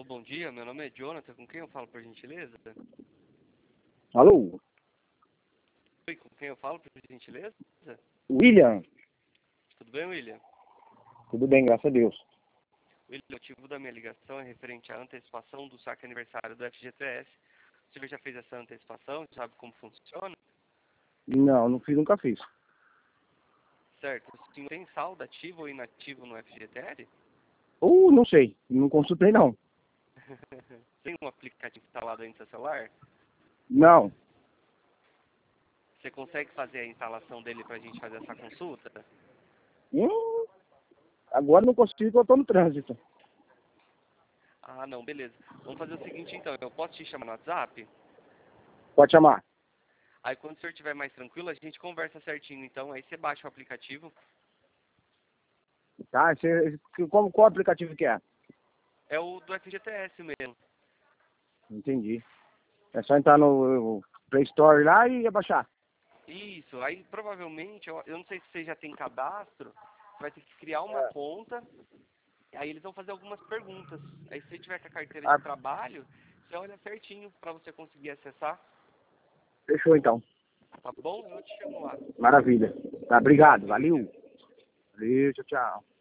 bom dia. Meu nome é Jonathan. Com quem eu falo, por gentileza? Alô? Oi, com quem eu falo, por gentileza? William? Tudo bem, William? Tudo bem, graças a Deus. William, o motivo da minha ligação é referente à antecipação do saque aniversário do FGTS. O senhor já fez essa antecipação? Sabe como funciona? Não fiz, nunca fiz. Certo. O senhor tem saldo ativo ou inativo no FGTS? Não sei, não consultei não. Tem um aplicativo instalado aí no seu celular? Não. Você consegue fazer a instalação dele para a gente fazer essa consulta? Agora não consigo porque eu tô no trânsito. Ah, não, beleza. Vamos fazer o seguinte então. Eu posso te chamar no WhatsApp? Pode chamar. Aí quando o senhor estiver mais tranquilo, a gente conversa certinho. Então, aí você baixa o aplicativo. Tá? Qual aplicativo que é? É o do FGTS mesmo. Entendi. É só entrar no Play Store lá e baixar. Isso, aí provavelmente, eu não sei se você já tem cadastro, você vai ter que criar uma conta, aí eles vão fazer algumas perguntas. Aí se você tiver com a carteira Ah, de trabalho, você olha certinho para você conseguir acessar, fechou então. tá bom? Eu te chamo lá. Maravilha. Tá, Obrigado, obrigado, William. valeu. Valeu, tchau, tchau.